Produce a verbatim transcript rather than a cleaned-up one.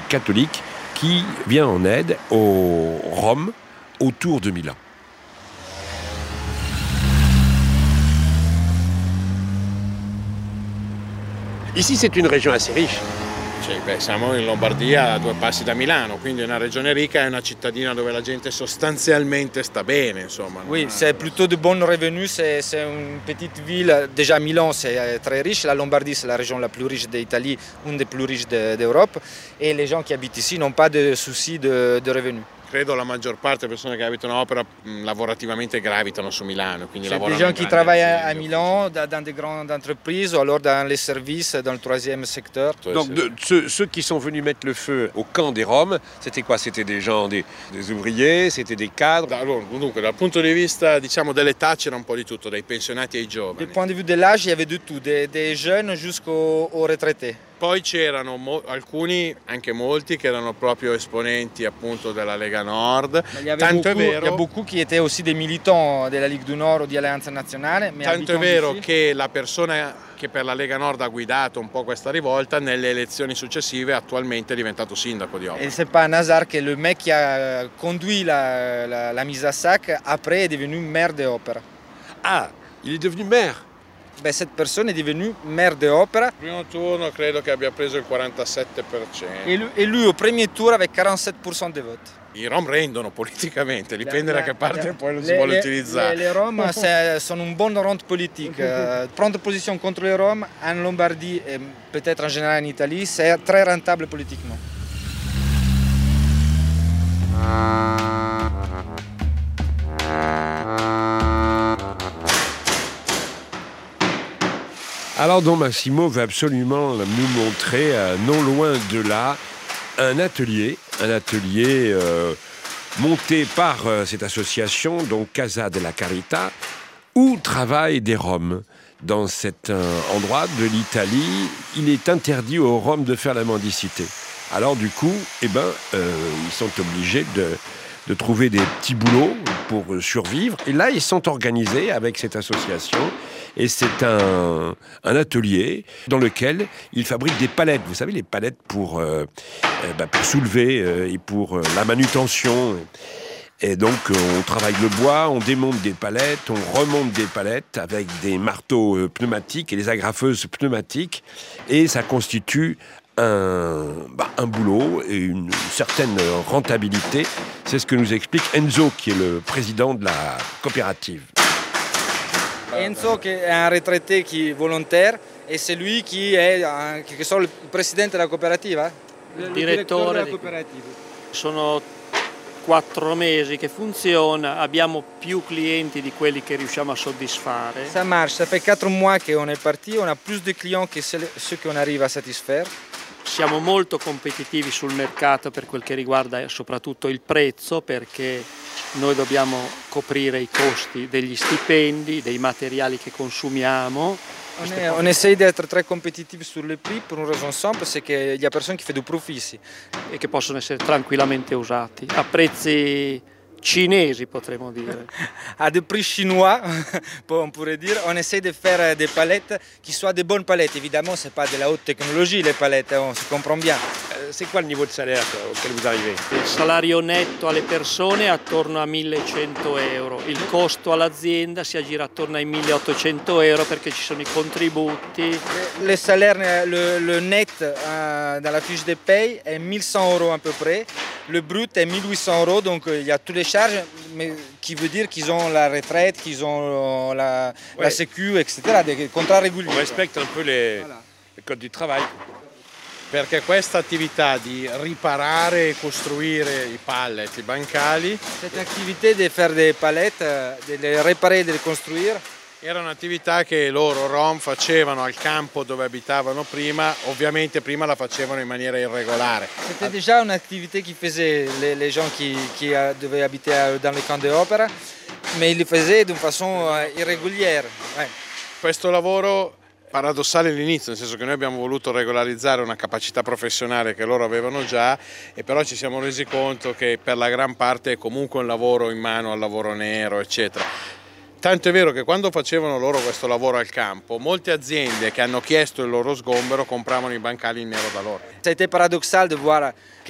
catholique qui vient en aide aux Roms autour de Milan. Ici, c'est une région assez riche. Cioè, beh, siamo in Lombardia a due passi da Milano, quindi è una regione ricca, è una cittadina dove la gente sostanzialmente sta bene, insomma. Oui, c'est plutôt de bons revenus, c'est, c'est une petite ville. Déjà Milan, c'est très riche, la Lombardie, c'est la région la plus riche d'Italie, une des plus riches de, d'Europe, et les gens qui habitent ici n'ont pas de soucis de, de revenus. Credo la maggior parte delle persone che abitano a Opera mh, lavorativamente gravitano su Milano, quindi C'est lavorano des gens in qui grandi travaillent aziende. à Milan, dans dans des grandes entreprises, ou alors dans les services, dans le troisième secteur. Donc de, ceux, ceux qui sont venus mettre le feu au camp des Roms, c'était quoi? C'était des gens, des, des ouvriers, c'était des cadres? Allora, dunque, dal punto di vista diciamo dell'età c'era un po' di tutto, dai pensionati ai giovani. Du point de vue de l'âge, il y avait de tout, des, des jeunes jusqu'aux aux retraités. Poi c'erano mo- alcuni, anche molti, che erano proprio esponenti appunto della Lega Nord. Il y avait Tanto è beaucoup, il y a vero, beaucoup qui étaient aussi des militants de la Ligue du Nord ou de l'Alliance Nazionale. Mais tanto è habitant vero d'ici. che la persona che per la Lega Nord ha guidato un po' questa rivolta, nelle elezioni successive attualmente è diventato sindaco di Opera. Et c'est pas un hasard que le mec qui a conduit la, la, la mise à sac, après est devenu maire de Opera. Ah, il est devenu maire. Ben, cette personne est devenue maire de Opera. Il primo turno credo che abbia preso il quarantasette per cento. Et lui, et lui, au premier tour, avec quarante-sept pour cent des votes. I Rom rendono politicamente, dipende da che parte poi lo si les, vuole les, utilizzare. Les, les Roms c'est, sont une bonne rente politique. Euh, prendre position contre les Roms en Lombardie et peut-être en général en Italie, c'est très rentable politiquement. Alors Don Massimo veut absolument nous montrer, euh, non loin de là, un atelier, un atelier euh, monté par euh, cette association, donc Casa della Carità, où travaillent des Roms. Dans cet euh, endroit de l'Italie, il est interdit aux Roms de faire la mendicité. Alors du coup, eh ben, euh, ils sont obligés de, de trouver des petits boulots pour survivre. Et là, ils sont organisés avec cette association. Et c'est un, un atelier dans lequel ils fabriquent des palettes. Vous savez, les palettes pour, euh, euh, bah, pour soulever euh, et pour euh, la manutention. Et donc, on travaille le bois, on démonte des palettes, on remonte des palettes avec des marteaux euh, pneumatiques et des agrafeuses pneumatiques. Et ça constitue un, bah, un boulot et une, une certaine rentabilité. C'est ce que nous explique Enzo, qui est le président de la coopérative. Enzo, qui est un retraité qui est volontaire, et c'est lui qui est en quelque sorte le président de la coopérative. Hein? Le, le Direttore della di- coopérative. Sono quattro mesi che funziona, abbiamo più clienti di quelli che riusciamo a soddisfare. Ça marche, ça fait quatre mois qu'on est parti, on a plus de clients que ceux qu'on arrive à satisfaire. Siamo molto competitivi sul mercato per quel che riguarda soprattutto il prezzo, perché noi dobbiamo coprire i costi degli stipendi, dei materiali che consumiamo. On, est, on essaye d'être très compétitif sur le prix pour une raison simple, c'est qu'il y a personne qui fait du profit ici. E che possono essere tranquillamente usati a prezzi cinesi, potremmo dire. À des prix chinois, on pourrait dire, on essaie de faire des palettes qui soient des bonnes palettes. Évidemment, ce n'est pas de la haute technologie les palettes, on se comprend bien. Euh, C'est quoi le niveau de salaire auquel vous arrivez? Il salario netto alle persone è attorno a millecento euro, il costo all'azienda si aggira attorno ai milleottocento euro perché ci sono i contributi. Le salaire, le, le net euh, dans la fiche de paye est mille cent euros à peu près. Le brut est mille huit cents euros, donc euh, il y a toutes les charges, mais qui veut dire qu'ils ont la retraite, qu'ils ont euh, la, Ouais. la sécu, et cetera, des contrats réguliers. On respecte un peu les, Voilà. les codes du travail. Perché questa attività di riparare e costruire i pallet, i bancali, Cette activité de faire des palettes, euh, de les réparer et de les construire, era un'attività che loro Rom facevano al campo dove abitavano prima, ovviamente prima la facevano in maniera irregolare. c'était déjà une activité qui faisaient les, les gens qui, qui euh, devaient habiter euh, dans les camps de opéra, mais ils le faisaient d'une façon euh, irrégulière. Ouais. Questo lavoro paradossale all'inizio, nel senso che noi abbiamo voluto regolarizzare una capacità professionale che loro avevano già, e però ci siamo resi conto che per la gran parte è comunque un lavoro in mano al lavoro nero, eccetera. Tanto è vero che quando facevano loro questo lavoro al campo, molte aziende che hanno chiesto il loro sgombero compravano i bancali in nero da loro. Ça a été paradoxal de voir